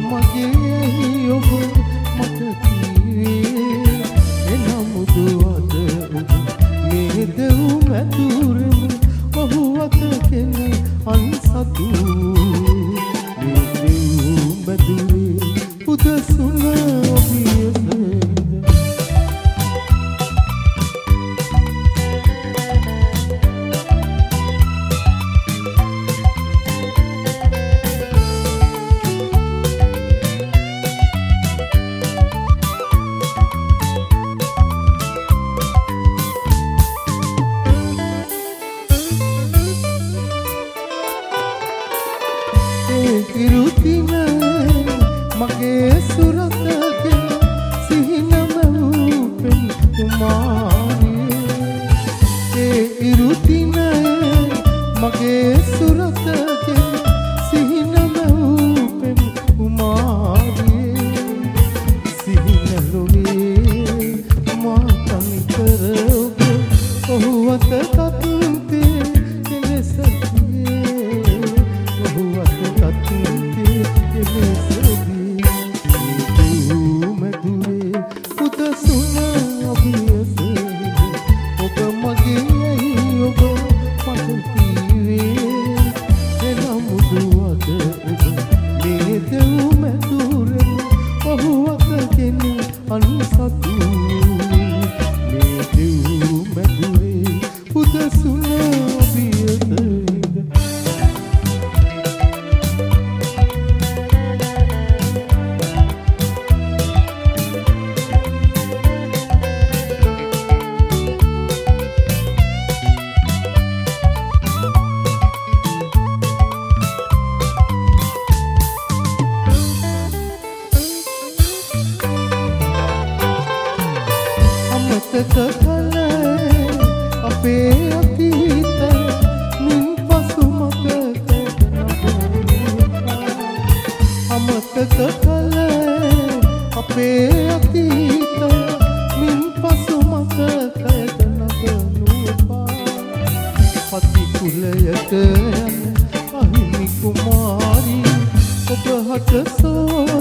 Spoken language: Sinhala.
මගේ ඔබ මට කීවේ එනම් දුවද ඔබ මේ දෙව් මැදුරම ඔහු අතගෙන අන්සතු මේ දෙව් මැදුරේ උදසුන ඔබියද ඉරුතින මගේ සුරතගෙන සිහිනම වූපෙන් කුමාරිය ඒ ඉරුතින මගේ සුරතගෙන සිහිනම වූපෙන් කුමාරිය සිහිනලොවේ මා තනිකර ඔබ ඔහු අත තත්තේ එලෙසතියේ ඔහු අත තත්තේ එලෙසදී මැදුරේ උදසුන අභියසේ ඔබ මගේ ඔබ මට කීවේ එනම් දුවද ඔබ මේ දෙව් මැදුරේ ඔහු අතගෙන අන්සතු මේ දෙව් මැදුරේ උදසුන අභියසේ අමතක කළේ අපේ අතීත මින් පසු මතක අමතක කළේ අපේ අතීත මින් පසු මතක නගනුපා පති කුලයට යන අහිමි කුමාරී ඔබ හට සෝ